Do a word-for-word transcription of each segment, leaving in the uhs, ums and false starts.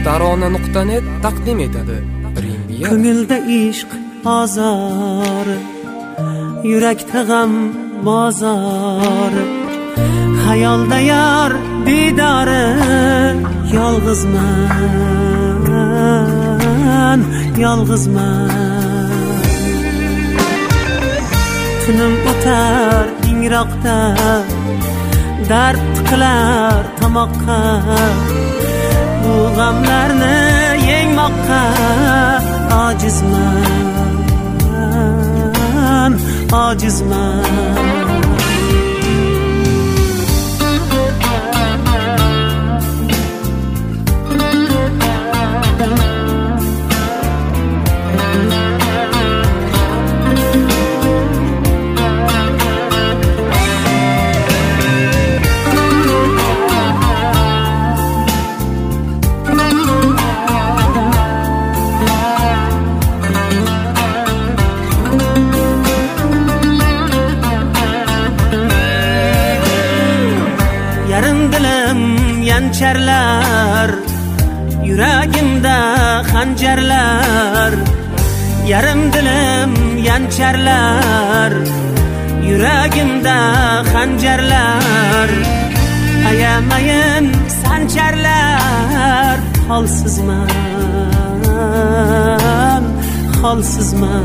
tarona nuqta net taqdim etadi. Premyer. Ko'ngilda ishq azori, yurakda g'am bozori, xayolda yor didori, yolg'izman, yolg'izman. Tunim o'tar ingroqda, dard tiqilar tomoqqa, bu g'amlarni yengmoqqa ojizman, ojizman. Yançarlar yuragimda xanjarlar, yarim dilim yançarlar yuragimda xanjarlar, ayamayin sancharlar, holsizman, holsizman.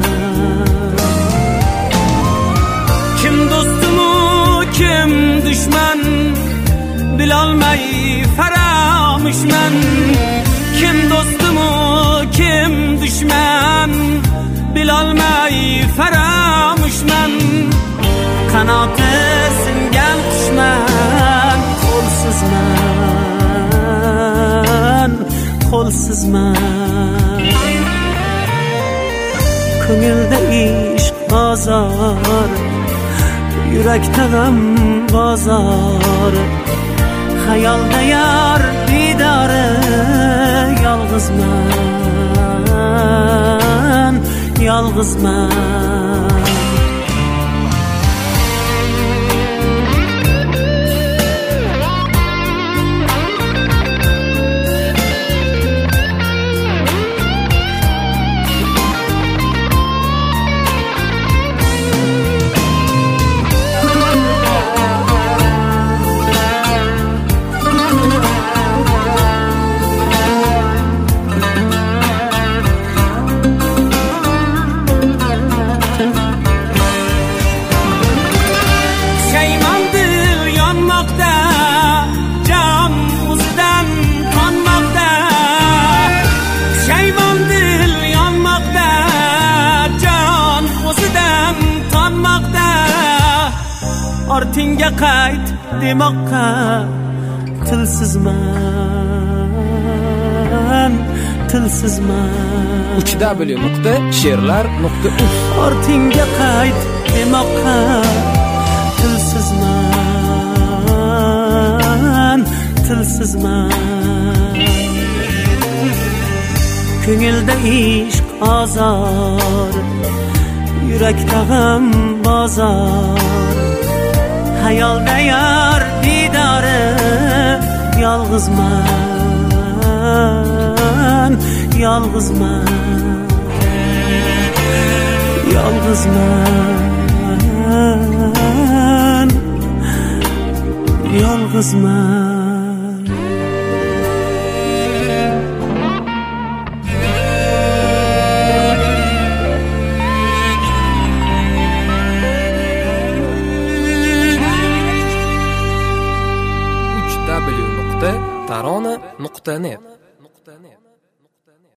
Kim do'stumu kim dushman bilolmay faramushman, kim do'stumu kim dushman bilolmay faramushman. Qanoti singan qushman, qo'lsizman, qo'lsizman. Ko'ngilda ishq bozor, yurakda g'am bozor, xayolda yor didori, yolg'izman, yolg'izman. Ortingga qayt demoqqa tilsizman, tilsizman. uch w nuqta she'rlar nuqta uz Ortingga qayt demoqqa tilsizman, tilsizman. Ko'ngilda ishq azor, yurakda g'am bozor, xayolda yor didori, yolg'izman, yolg'izman, yolg'izman, yolg'izman. tarona nuqta net